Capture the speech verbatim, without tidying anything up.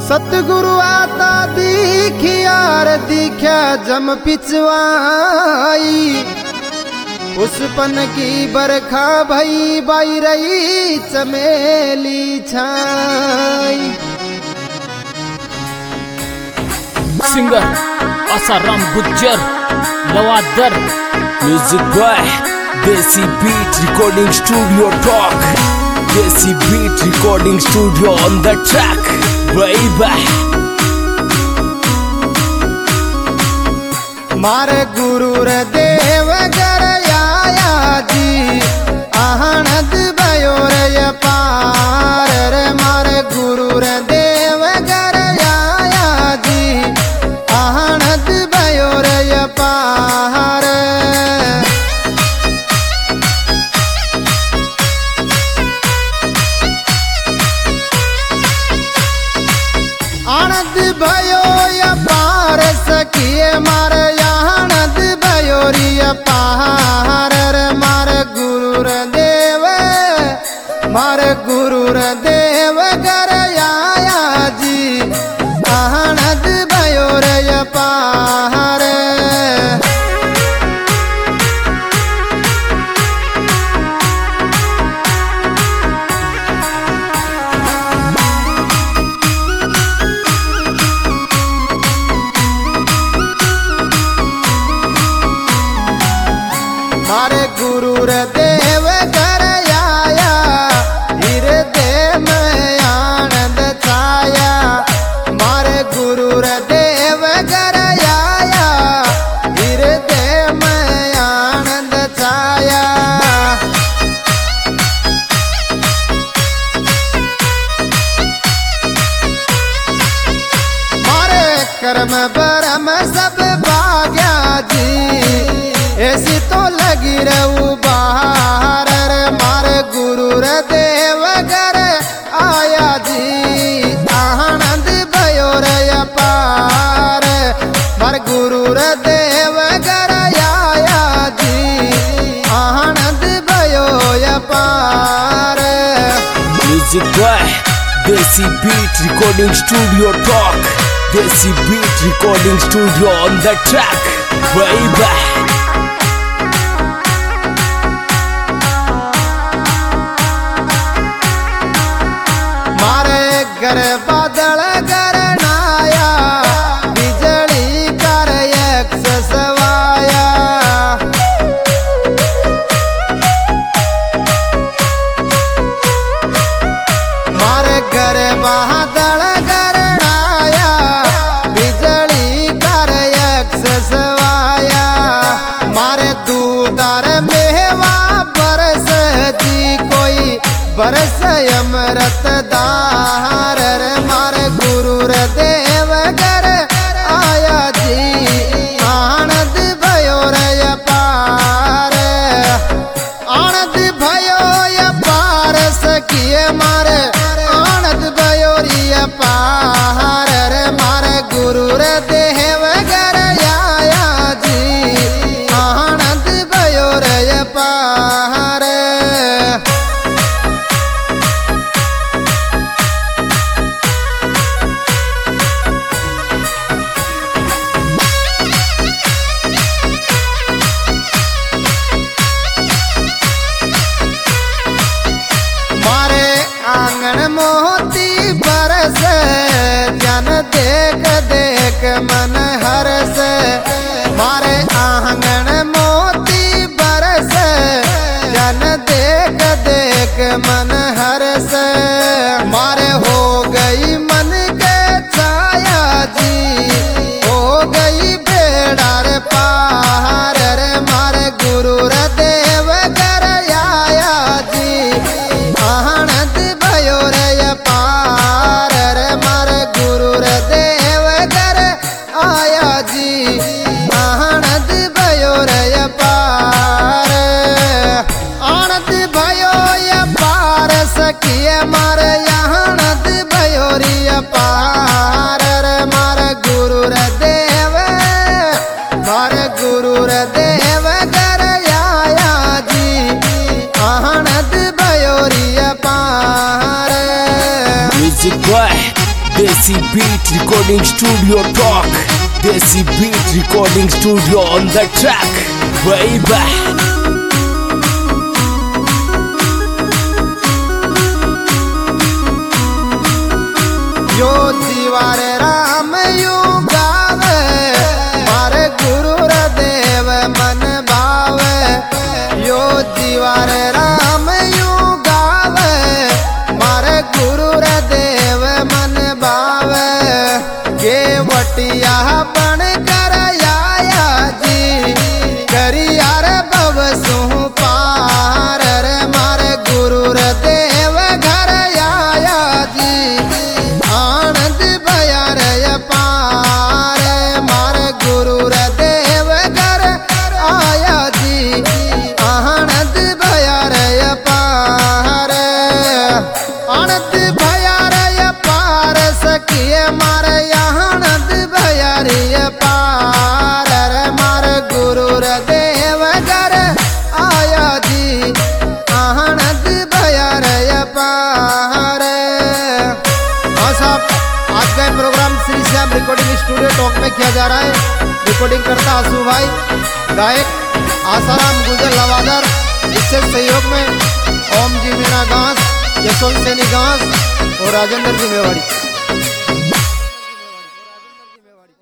सतगुरु आता दीखियार दीख्या जम पिछवाई, उस पन की बरखा भई बाई रही चमेली छाई। Singer Asaram Gujjar Lavadar, music by desi beat recording studio talk, desi beat recording studio on the track by. मारे गुरु रे देव घर आया जी, आहनद भयो रे पार रे। मारे गुरु रे देव घर आया जी, आहनद भयो रे पार। आनंद भयो या पार सखिए मारे आनंद भयो रिया पार रे। मारे गुरु रे देव, मारे गुरु रे देव घर आया जी, आनंद भयो रे पार। मारे गुरु रे देव घर आया, हृदय में आनंद छाया। मारे गुरु रे देव घर आया, हृदय में आनंद छाया। मारे कर्म बरम सब भाग्या जी, ऐसी तो लगी रहू बाहर रे। मारे गुरु रे देव घर आया जी, आनंद भयो रे पार। मारे गुरु रे देव घर आया जी, आनंद भयो पार। Music by desi beat recording studio talk, desi beat recording studio on the track by. मारे घर बादल घर नाया, बिजली कर एक सवाया। मारे घर बादल घर नाया, बिजली कर एक सवाया। मारे दूधार मेवा बरस जी, कोई बरस अमृत दार रे। मारे गुरु रे देव घर आया जी, आनंद भयो रे पार। आनंद भयो या पार सखिए मारे, आनंद भयो रे पार रे। मारे गुरु रे देव घर आया जी, आनंद भयो रे पार। आंगन मोती बरस, जन देख देख मन हरस। मारे आंगन मोती बरस, जन देख देख मन हरस। मारे हो गई मन के छाया जी, हो गई बेड़ा रे पार रे। मारे गुरु रे देव घर आया जी, आनंद भयो रे पार रे। मारे गुरु रे देव Desi Beat Recording Studio Talk. Desi Beat Recording Studio on the track. Baby. यो दीवार राम यू गावे मारे गुरु देव मन भावे। यो दीवार राम यू गावे मारे गुरु देव मन भावे। के वटिया बन कर आया जी करिया रे बब सु पार रे मारे गुरु देव घर आया जी। आनंद भया रे पार मारे गुरु देव घर आया जी। आनंद भया रे पार आनंद भया रे पार सखिए मारे आनंद भया रे पार रे मारे गुरु देव घर आया जी। आनंद भया रे पार। हाँ साहब, आज का ये program Shri Shyam recording studio talk में किया जा रहा है। रिकॉर्डिंग करता आसू भाई, गायक आसाराम गुजर लवादर, इससे सहयोग में ओम जी मीना घास, यशवंत सैनी घास और राजेंद्र जी मेवाड़ी।